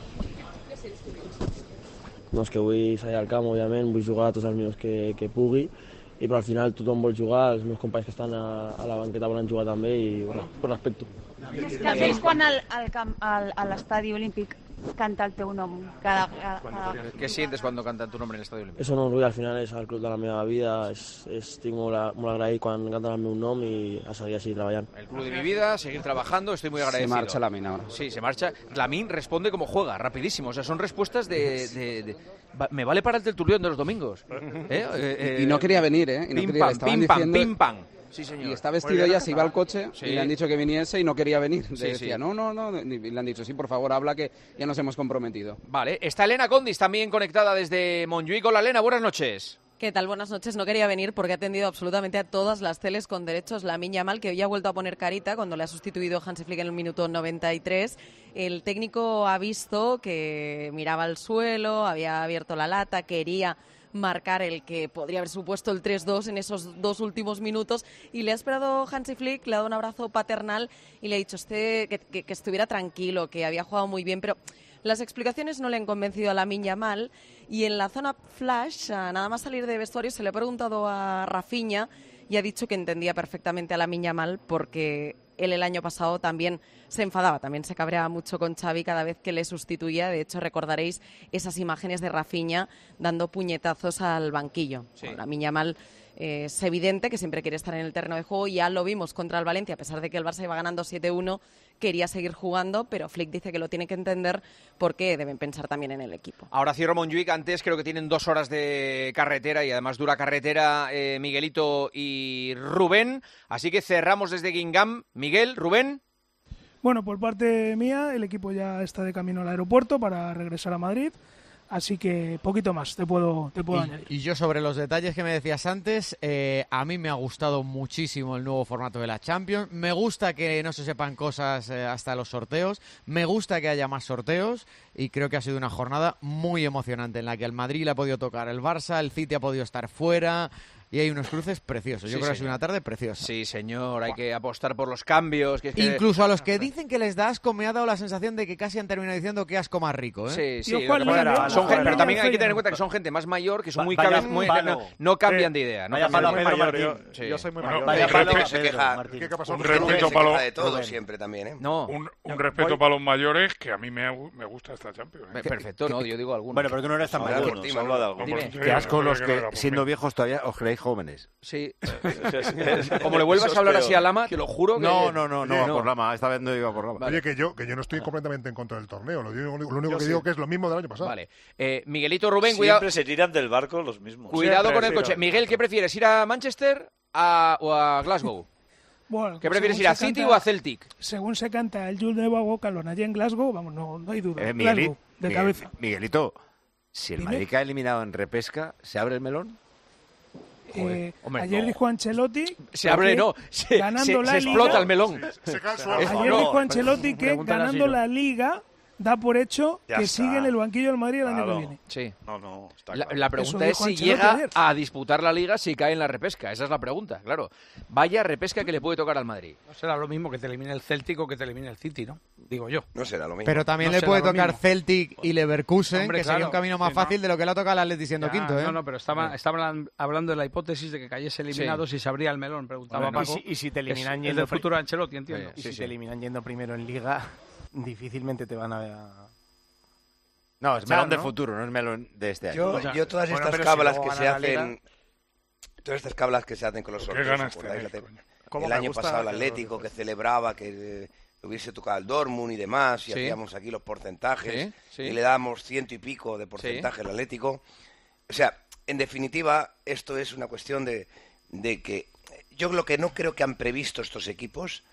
No, és que vull salir al camp, òbviament, vull jugar tots els minuts que, que pugui, i però al final tothom vol jugar, els meus companys que estan a, a la banqueta volen jugar també i, bueno, per respecto. Què fes quan al, al camp, al, a l'estadi olímpic canta el teu nom cada, cada... ¿Qué sientes cuando cantan tu nombre en el Estadio Olímpico? És un orgull, al final és el club de la meva vida, és, és, estic molt, molt agraït quan canten el meu nom i a seguir així treballant. El club de mi vida, seguir trabajando, estoy muy agradecido. Se marcha Lamine ahora. Sí, se marcha. Lamine responde como juega, rapidísimo, o sea, son respuestas de... de, de... Me vale para el tertulión de los domingos. ¿Eh? Eh, y, y no quería venir, ¿eh? Y no pim, quería, pam, pim, pam, diciendo... pim, pam. Sí, señor. Y está vestido ya, se iba al coche sí. y le han dicho que viniese y no quería venir. Le sí, decía, sí. no, no, no. Y le han dicho, sí, por favor, habla que ya nos hemos comprometido. Vale, está Elena Condis también conectada desde Montjuïc. Hola, Elena, buenas noches. ¿Qué tal? Buenas noches. No quería venir porque ha atendido absolutamente a todas las teles con derechos. Lamine Yamal, que hoy ha vuelto a poner carita cuando le ha sustituido Hansi Flick en el minuto noventa y tres. El técnico ha visto que miraba al suelo, había abierto la lata, quería marcar el que podría haber supuesto el tres dos en esos dos últimos minutos y le ha esperado Hansi Flick, le ha dado un abrazo paternal y le ha dicho este, que, que, que estuviera tranquilo, que había jugado muy bien, pero las explicaciones no le han convencido a Lamine Yamal. Y en la zona flash, nada más salir de vestuario, se le ha preguntado a Rafinha y ha dicho que entendía perfectamente a Lamine Yamal porque él el año pasado también se enfadaba, también se cabreaba mucho con Xavi cada vez que le sustituía. De hecho, recordaréis esas imágenes de Rafinha dando puñetazos al banquillo. Sí. Bueno, Lamine Yamal eh, es evidente que siempre quiere estar en el terreno de juego. Ya lo vimos contra el Valencia, a pesar de que el Barça iba ganando siete uno, quería seguir jugando, pero Flick dice que lo tiene que entender porque deben pensar también en el equipo. Ahora cierro Montjuïc, antes creo que tienen dos horas de carretera y además dura carretera eh, Miguelito y Rubén, así que cerramos desde Guingamp. Miguel, Rubén. Bueno, por parte mía, el equipo ya está de camino al aeropuerto para regresar a Madrid. Así que poquito más te puedo, te puedo y, añadir. Y yo sobre los detalles que me decías antes, eh, a mí me ha gustado muchísimo el nuevo formato de la Champions. Me gusta que no se sepan cosas eh, hasta los sorteos. Me gusta que haya más sorteos y creo que ha sido una jornada muy emocionante en la que el Madrid le ha podido tocar el Barça, el City ha podido estar fuera. Y hay unos cruces preciosos. Yo sí, creo que ha sido señor. una tarde preciosa. Sí, señor. Hay que apostar por los cambios. Que es que... Incluso a los que dicen que les da asco, me ha dado la sensación de que casi han terminado diciendo que asco más rico. ¿eh? Sí, sí. Lo que pasa, son gente, pero también hay que tener en cuenta que son gente más mayor, que son muy, vaya, muy no, no cambian de idea. No vaya palo, Pedro Martín. Yo, sí. yo soy muy bueno, mayor. Vaya palo, Pedro, se queja. Martín. ¿Qué pasó? Un respeto para los de todo siempre también, ¿eh? No. Un, un respeto para los mayores que a mí me, me gusta esta Champions. ¿eh? Perfecto, no, yo digo algunos. Bueno, pero que no eres tan mayor. Qué asco los que, siendo viejos, todavía os creéis jóvenes. Sí. Como le vuelvas a hablar así a Lama, te lo juro que... No, no, no, no, Oye, no. no. por Lama. Esta vez no iba por Lama. Vale. Oye, que yo, que yo no estoy completamente en contra del torneo. Lo, digo, lo único yo que sí. digo que es lo mismo del año pasado. Vale. Eh, Miguelito, Rubén, Siempre cuidado. se tiran del barco los mismos. Cuidado Siempre, con el coche. sí, Miguel, ¿qué prefieres? ¿Ir a Manchester a, o a Glasgow? Bueno, ¿Qué prefieres, ir a City canta, o a Celtic? Según se canta el Jules de Bagocalon allí en Glasgow, vamos, no, no hay duda. Eh, Glasgow, Miguelito, de Miguel, cabeza. Miguelito, si el Dime. Madrid ha eliminado en repesca, ¿se abre el melón? Eh, Hombre, ayer no. dijo Ancelotti Se abre, no, se, ganando se, la se Liga, explota el melón. Se, se cae Ayer no. dijo Ancelotti que Pregúntale ganando así, ¿no? la Liga da por hecho Ya que está. sigue en el banquillo del Madrid el año Claro. que viene. Sí. No, no, está La, claro. la pregunta Eso es dijo si Ancelotti llega ayer. a disputar la Liga si cae en la repesca. Esa es la pregunta, claro. Vaya repesca que le puede tocar al Madrid. No será lo mismo que te elimine el Celtic o que te elimine el City, ¿no? Digo yo. No será lo mismo. Pero también No le será puede lo tocar mismo. Celtic y Leverkusen, Hombre, que claro, sería un camino más sí, no. fácil de lo que le ha tocado al Atleti siendo Ya, quinto, ¿eh? No, no, pero estaba, estaban hablando de la hipótesis de que cayese eliminado si se abría el melón, preguntaba Bueno, Paco. y, si, y si te eliminan Es- es yendo del pri- futuro de Ancelotti, entiendo. Y Sí, si sí. te eliminan yendo primero en Liga, difícilmente te van a... No, es echar, melón del ¿no? futuro, no es melón de este año. Yo, O sea, yo todas bueno, estas pero si cábalas luego que se gana la hacen, Liga- todas estas cábalas que se hacen con los ¿Qué sorteos, ganas ¿os acordáis? tenéis, La te- ¿Cómo el me año gusta pasado el que- Atlético que celebraba que eh, hubiese tocado el Dortmund y demás, y Sí. hacíamos aquí los porcentajes, Sí, sí. y le dábamos ciento y pico de porcentaje al Atlético. O sea, en definitiva, esto es una cuestión de, de que yo lo que no creo que han previsto estos equipos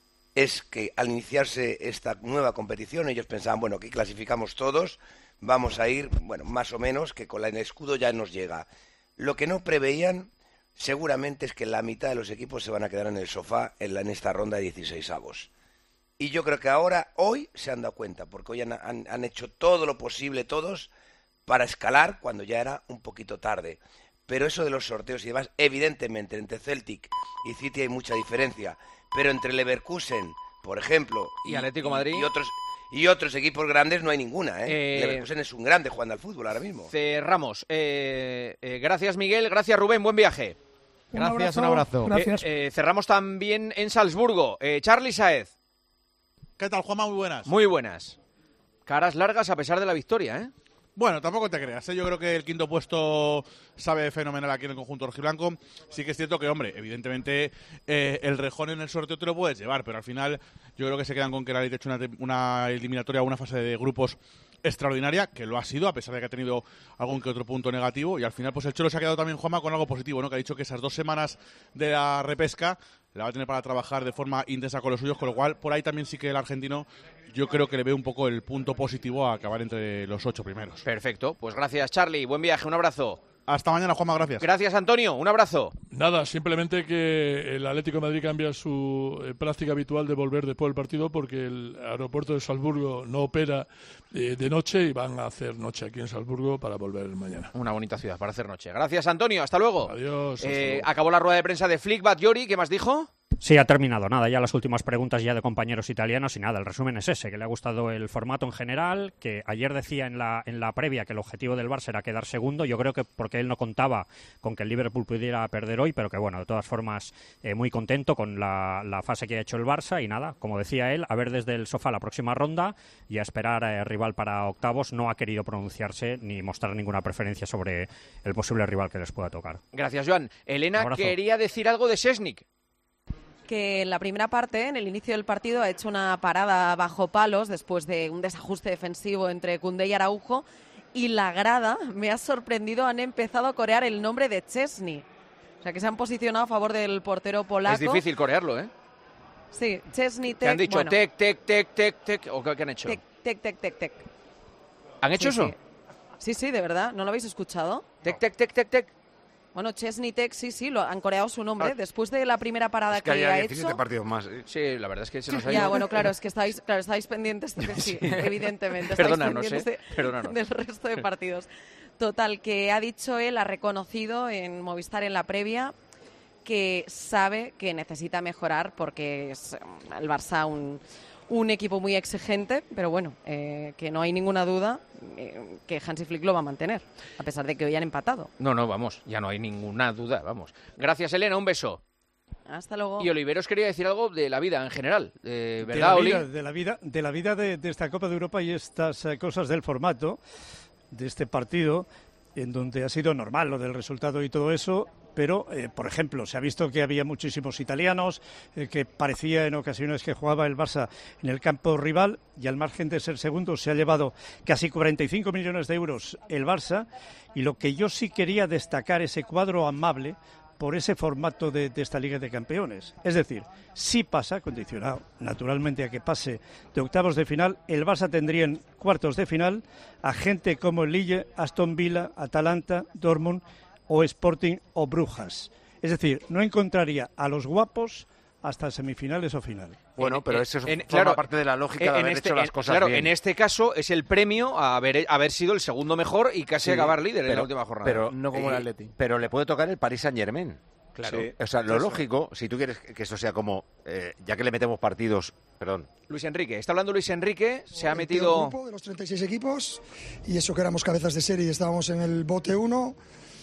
es que al iniciarse esta nueva competición ellos pensaban, bueno, aquí clasificamos todos, vamos a ir, bueno, más o menos, que con el escudo ya nos llega. Lo que no preveían seguramente es que la mitad de los equipos se van a quedar en el sofá en, la, en esta ronda de dieciséis avos. Y yo creo que ahora, hoy, se han dado cuenta, porque hoy han, han, han hecho todo lo posible todos para escalar cuando ya era un poquito tarde. Pero eso de los sorteos y demás, evidentemente, entre Celtic y City hay mucha diferencia. Pero entre Leverkusen, por ejemplo, Y Atlético Madrid. y otros y otros equipos grandes no hay ninguna, ¿eh? Eh, Leverkusen es un grande jugando al fútbol ahora mismo. Cerramos. Eh, eh, gracias, Miguel. Gracias, Rubén. Buen viaje. Un Gracias, abrazo. un abrazo. Gracias. Eh, eh, cerramos también en Salzburgo. Eh, Charly Saez. ¿Qué tal, Juanma? Muy buenas. Muy buenas. Caras largas a pesar de la victoria, ¿eh? Bueno, tampoco te creas, ¿eh? Yo creo que el quinto puesto sabe fenomenal aquí en el conjunto rojiblanco. Sí que es cierto que, hombre, evidentemente eh, el rejón en el sorteo te lo puedes llevar, pero al final yo creo que se quedan con que la Liga ha hecho una, una eliminatoria, una fase de grupos extraordinaria, que lo ha sido, a pesar de que ha tenido algún que otro punto negativo, y al final pues el Cholo se ha quedado también, Juanma, con algo positivo, ¿no? Que ha dicho que esas dos semanas de la repesca la va a tener para trabajar de forma intensa con los suyos, con lo cual por ahí también sí que el argentino yo creo que le ve un poco el punto positivo a acabar entre los ocho primeros. Perfecto. Pues gracias, Charly. Buen viaje. Un abrazo. Hasta mañana, Juanma, gracias. Gracias, Antonio. Un abrazo. Nada, simplemente que el Atlético de Madrid cambia su eh, práctica habitual de volver después del partido porque el aeropuerto de Salzburgo no opera eh, de noche y van a hacer noche aquí en Salzburgo para volver mañana. Una bonita ciudad para hacer noche. Gracias, Antonio. Hasta luego. Adiós. hasta Eh, luego. acabó la rueda de prensa de Flick Batllori. ¿Qué más dijo? Sí, ha terminado. Nada, ya las últimas preguntas ya de compañeros italianos y nada, el resumen es ese, que le ha gustado el formato en general, que ayer decía en la, en la previa que el objetivo del Barça era quedar segundo. Yo creo que porque él no contaba con que el Liverpool pudiera perder hoy, pero que bueno, de todas formas eh, muy contento con la, la fase que ha hecho el Barça y nada, como decía él, a ver desde el sofá la próxima ronda y a esperar eh, rival para octavos. No ha querido pronunciarse ni mostrar ninguna preferencia sobre el posible rival que les pueda tocar. Gracias, Joan. Elena Un abrazo. quería decir algo de Sesnik. Que en la primera parte, en el inicio del partido, ha hecho una parada bajo palos después de un desajuste defensivo entre Koundé y Araujo, y la grada, me ha sorprendido, han empezado a corear el nombre de Chesney. O sea, que se han posicionado a favor del portero polaco. Es difícil corearlo, ¿eh? Sí, Chesney, Te Tec, han dicho bueno, tec, tec, tec, tec, tec. ¿O qué, qué han hecho? Tec, tec, tec, tec, tec. ¿Han hecho Sí, eso? sí. Sí, sí, de verdad. ¿No lo habéis escuchado? Tec, tec, tec, tec, tec. Bueno, Chesney Tec, sí, sí, lo han coreado su nombre. Ah. Después de la primera parada Es que, que había ha diecisiete hecho. partidos más. ¿eh? Sí, la verdad es que se nos ha Ya, ido. bueno, claro, es que estáis, claro, estáis pendientes, de, sí, evidentemente. Estáis Perdónanos, pendientes ¿eh? de- Perdónanos. del resto de partidos. Total, que ha dicho él, ha reconocido en Movistar en la previa que sabe que necesita mejorar porque es mm, el Barça un, un equipo muy exigente, pero bueno, eh, que no hay ninguna duda eh, que Hansi Flick lo va a mantener, a pesar de que hoy han empatado. No, no, vamos, ya no hay ninguna duda, vamos. Gracias, Elena, un beso. Hasta luego. Y Oliveros quería decir algo de la vida en general, eh, de ¿verdad, la Oli? vida, de la vida, de la vida de, de esta Copa de Europa y estas eh, cosas del formato de este partido, en donde ha sido normal lo del resultado y todo eso, pero, eh, por ejemplo, se ha visto que había muchísimos italianos, eh, que parecía en ocasiones que jugaba el Barça en el campo rival, y al margen de ser segundo se ha llevado casi cuarenta y cinco millones de euros el Barça, y lo que yo sí quería destacar, ese cuadro amable por ese formato de, de esta Liga de Campeones. Es decir, si pasa, condicionado naturalmente a que pase de octavos de final, el Barça tendría en cuartos de final a gente como el Lille, Aston Villa, Atalanta, Dortmund o Sporting o Brujas. Es decir, no encontraría a los guapos, hasta semifinales o final. Bueno, pero eso en, forma claro, parte de la lógica de en haber este, hecho las en, cosas claro, bien. en este caso es el premio a haber, haber sido el segundo mejor y casi Sí, acabar líder pero, en la última jornada. Pero, no como el eh, Atleti. Pero le puede tocar el Paris Saint-Germain. Claro. Sí. O sea, lo Eso. lógico, si tú quieres que esto sea como, eh, ya que le metemos partidos, perdón. Luis Enrique, está hablando Luis Enrique, se ha El peor metido... grupo de los treinta y seis equipos, y eso que éramos cabezas de serie y estábamos en el bote uno,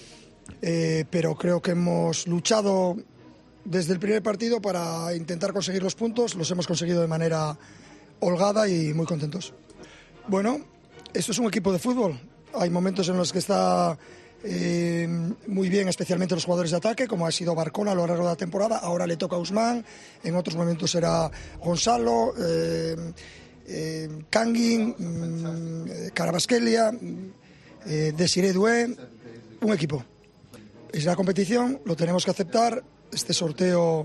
eh, pero creo que hemos luchado desde el primer partido para intentar conseguir los puntos, los hemos conseguido de manera holgada y muy contentos. Bueno, esto es un equipo de fútbol, hay momentos en los que está... Eh, muy bien, especialmente los jugadores de ataque, como ha sido Barcola a lo largo de la temporada. Ahora le toca a Ousmane, en otros momentos será Gonzalo, eh, eh, Kangin, mm, Carabasquelia, eh, Desiré Doué. Un equipo. Es la competición, lo tenemos que aceptar. Este sorteo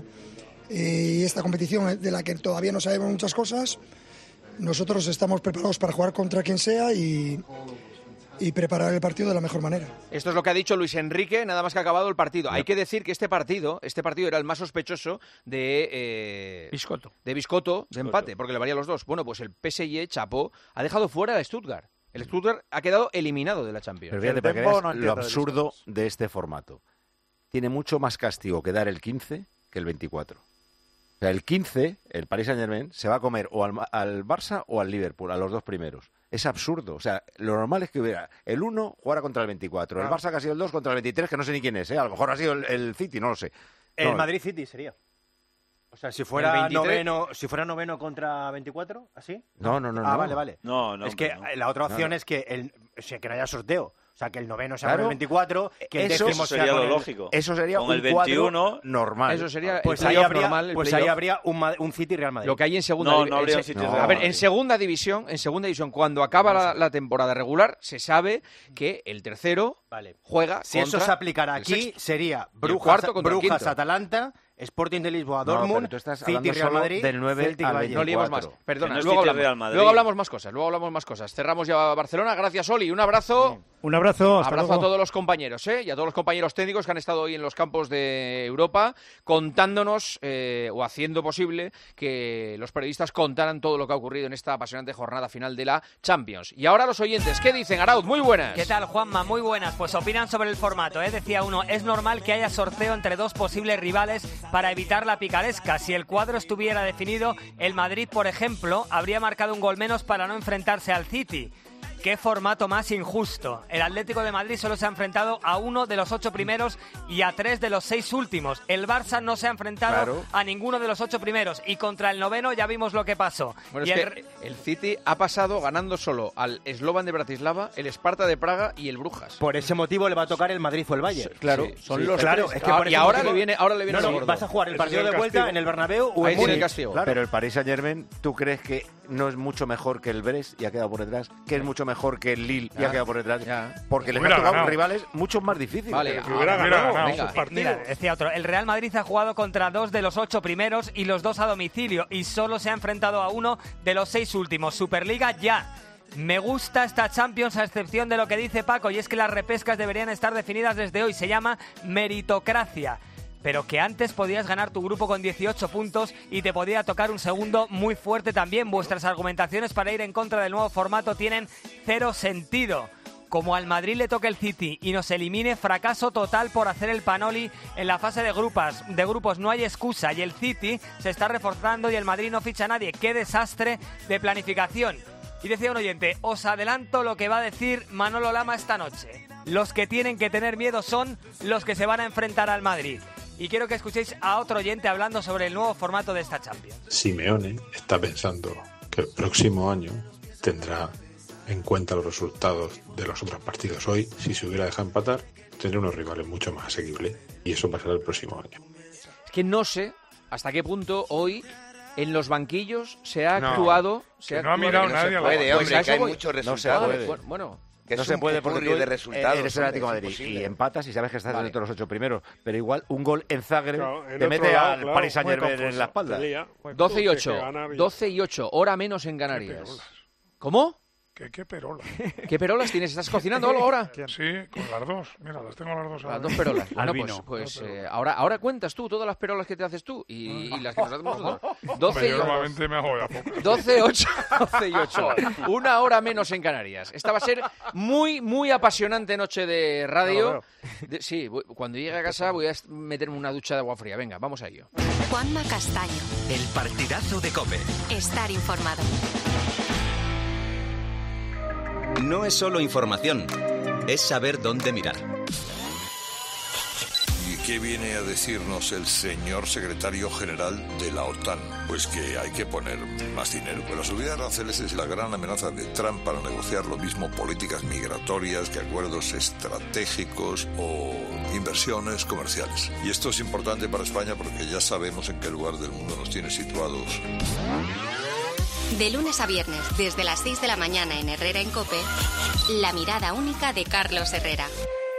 y esta competición de la que todavía no sabemos muchas cosas. Nosotros estamos preparados para jugar contra quien sea y. y preparar el partido de la mejor manera. Esto es lo que ha dicho Luis Enrique, nada más que ha acabado el partido. Hay que decir que este partido, este partido era el más sospechoso de eh, Biscotto. de Biscotto, de empate, porque le valía los dos. Bueno, pues el P S G, Chapo, ha dejado fuera al Stuttgart. El Stuttgart ha quedado eliminado de la Champions. Pero fíjate, para que veas lo absurdo de este formato. Tiene mucho más castigo que dar el quince que el veinticuatro. O sea, el quince, el Paris Saint-Germain, se va a comer o al, al Barça o al Liverpool, a los dos primeros. Es absurdo. O sea, lo normal es que hubiera el uno jugara contra el veinticuatro, el Barça que ha sido el dos contra el veintitrés, que no sé ni quién es, ¿eh? A lo mejor ha sido el, el City, no lo sé. El No, Madrid City sería. O sea, si fuera ¿El veintitrés? noveno, si fuera noveno contra veinticuatro, ¿así? No, no, no. Ah, no. vale, vale. No, no. Es que no. la otra opción No, no. es que, el, o sea, que no haya sorteo. O sea, que el noveno sea Claro. con el veinticuatro, que el Eso décimo sea sería con lo el... lógico. Eso sería Con un el veintiuno cuadro normal. Eso sería Pues el ahí playoff habría, normal, el pues ahí playoff. habría un, Ma- un City Real Madrid. Lo que hay en segunda No, divi- no habría en un se- City No. Real A ver, Madrid. en segunda división, en segunda división, cuando acaba la, la temporada regular, se sabe que el tercero Vale. juega Si contra eso se aplicara el aquí, sexto. sería Y el Brujas, cuarto contra el Brujas quinto. Atalanta, Sporting de Lisboa, No, Dortmund, pero tú estás City hablando Real solo Madrid, del nueve Celtic al Bayern. No liemos más. veinticuatro. Perdona, Que no es luego, City hablamos, Real Madrid. luego hablamos más cosas. Luego hablamos más cosas. Cerramos ya Barcelona. Gracias, Oli. Un abrazo. Un abrazo, hasta Abrazo luego. a todos los compañeros, ¿eh? Y a todos los compañeros técnicos que han estado hoy en los campos de Europa contándonos eh, o haciendo posible que los periodistas contaran todo lo que ha ocurrido en esta apasionante jornada final de la Champions. Y ahora los oyentes, ¿qué dicen, Arauz? Muy buenas. ¿Qué tal, Juanma? Muy buenas. Pues opinan sobre el formato, ¿eh? Decía uno, es normal que haya sorteo entre dos posibles rivales para evitar la picaresca. Si el cuadro estuviera definido, el Madrid, por ejemplo, habría marcado un gol menos para no enfrentarse al City. ¡Qué formato más injusto! El Atlético de Madrid solo se ha enfrentado a uno de los ocho primeros y a tres de los seis últimos. El Barça no se ha enfrentado Claro. a ninguno de los ocho primeros y contra el noveno ya vimos lo que pasó. Bueno, Y es el- que el City ha pasado ganando solo al Slovan de Bratislava, el Sparta de Praga y el Brujas. Por ese motivo le va a tocar el Madrid o el Bayern. Claro, Sí, son sí. los Claro, tres. es que Ah, por y ese ahora motivo- le viene, ahora le viene No, lo no, gordo. vas a jugar el Ese partido es el de vuelta castigo. en el Bernabéu o Ahí en tiene el Múnich. castigo. Claro. Pero el Paris Saint-Germain, ¿tú crees que no es mucho mejor que el Brest y ha quedado por detrás? ¿Que es mucho mejor que el Lille y Ya. ha quedado por detrás? Ya. Porque les Hubiera han tocado ganado. rivales mucho más difíciles. Vale, Pero que ah, hubiera hubiera ganado. ganado Venga. sus partidos. Mira, decía otro, el Real Madrid ha jugado contra dos de los ocho primeros y los dos a domicilio y solo se ha enfrentado a uno de los seis últimos. Superliga ya. Me gusta esta Champions a excepción de lo que dice Paco y es que las repescas deberían estar definidas desde hoy. Se llama meritocracia. Pero que antes podías ganar tu grupo con dieciocho puntos y te podía tocar un segundo muy fuerte también. Vuestras argumentaciones para ir en contra del nuevo formato tienen cero sentido. Como al Madrid le toque el City y nos elimine, fracaso total por hacer el panoli en la fase de grupos. De grupos no hay excusa y el City se está reforzando y el Madrid no ficha a nadie. ¡Qué desastre de planificación! Y decía un oyente, os adelanto lo que va a decir Manolo Lama esta noche. Los que tienen que tener miedo son los que se van a enfrentar al Madrid. Y quiero que escuchéis a otro oyente hablando sobre el nuevo formato de esta Champions. Simeone está pensando que el próximo año tendrá en cuenta los resultados de los otros partidos. Hoy, si se hubiera dejado empatar, tendría unos rivales mucho más asequibles y eso pasará el próximo año. Es que no sé hasta qué punto hoy en los banquillos se ha No, actuado. Se que ha no ha actuado- mirado no nadie se a la puede, bola. hombre, Pues a que eso hay voy. muchos No se resultados. puede. Bueno, bueno. Que no no se se puede puede porque porque tú de resultados, eres el hombre, Atlético de es Madrid imposible. y empatas y sabes que estás Vale. dentro de los ocho primeros, pero igual un gol en Zagreb Claro, en te otro mete lado, al claro, Paris muy Saint-Germain en confuso. la espalda. Te lía. Pues doce y tú, que- ocho. que gana bien. doce y ocho. Hora menos en Canarias. ¿Cómo? ¿Qué, qué perola? ¿Qué perolas tienes? ¿Estás cocinando algo ahora? Sí, con las dos. Mira, las tengo las dos. Las dos perolas. Bueno, pues, pues eh, ahora, ahora cuentas tú todas las perolas que te haces tú y, y las que nos hacemos nosotros. doce Yo normalmente me hago ya pocas. doce, ocho, doce y ocho. Una hora menos en Canarias. Esta va a ser muy, muy apasionante noche de radio. De, sí, voy, cuando llegue a casa voy a meterme una ducha de agua fría. Venga, vamos a ello. Juanma Castaño. El partidazo de COPE. Estar informado. No es solo información, es saber dónde mirar. ¿Y qué viene a decirnos el señor secretario general de la OTAN? Pues que hay que poner más dinero. Pero la subida de aranceles es la gran amenaza de Trump para negociar lo mismo políticas migratorias que acuerdos estratégicos o inversiones comerciales. Y esto es importante para España porque ya sabemos en qué lugar del mundo nos tiene situados. De lunes a viernes, desde las seis de la mañana en Herrera en COPE, la mirada única de Carlos Herrera.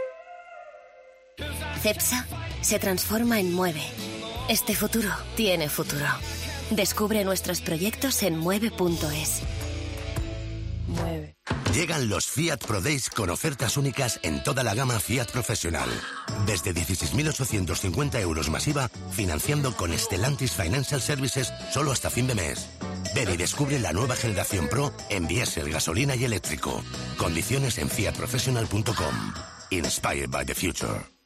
CEPSA se transforma en Mueve. Este futuro tiene futuro. Descubre nuestros proyectos en mueve punto es. Mueve. Llegan los Fiat Pro Days con ofertas únicas en toda la gama Fiat Professional. Desde dieciséis mil ochocientos cincuenta euros masiva, financiando con Stellantis Financial Services solo hasta fin de mes. Ven y descubre la nueva generación Pro en diésel, gasolina y eléctrico. Condiciones en fiat professional punto com. Inspired by the future.